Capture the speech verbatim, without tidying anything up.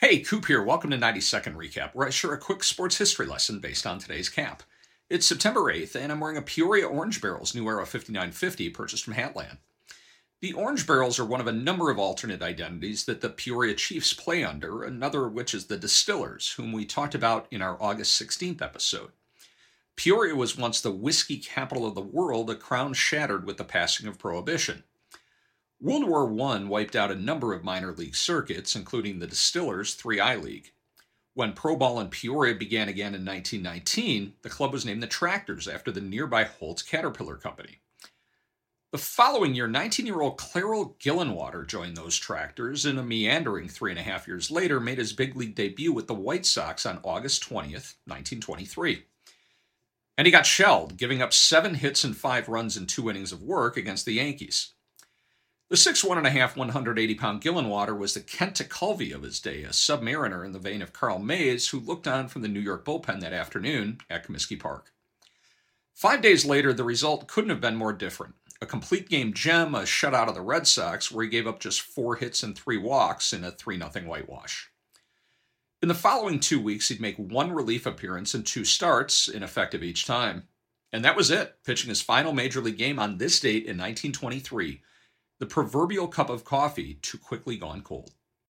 Hey, Coop here. Welcome to ninety second Recap, where I share a quick sports history lesson based on today's cap. It's September eighth, and I'm wearing a Peoria Orange Barrels New Era fifty-nine fifty purchased from Hatland. The Orange Barrels are one of a number of alternate identities that the Peoria Chiefs play under, another of which is the Distillers, whom we talked about in our August sixteenth episode. Peoria was once the whiskey capital of the world, a crown shattered with the passing of Prohibition. World War One wiped out a number of minor league circuits, including the Distillers' three I League. When Pro Ball in Peoria began again in nineteen nineteen, the club was named the Tractors after the nearby Holtz Caterpillar Company. The following year, nineteen-year-old Clarel Gillenwater joined those Tractors, and a meandering three and a half years later made his big league debut with the White Sox on August twentieth, nineteen twenty-three. And he got shelled, giving up seven hits and five runs in two innings of work against the Yankees. The six one and a half, one hundred eighty pound Gillenwater was the Kent Tekulve of his day, a submariner in the vein of Carl Mays, who looked on from the New York bullpen that afternoon at Comiskey Park. Five days later, the result couldn't have been more different. A complete game gem, a shutout of the Red Sox, where he gave up just four hits and three walks in a three nothing whitewash. In the following two weeks, he'd make one relief appearance and two starts, ineffective each time. And that was it, pitching his final major league game on this date in nineteen twenty-three. The proverbial cup of coffee too quickly gone cold.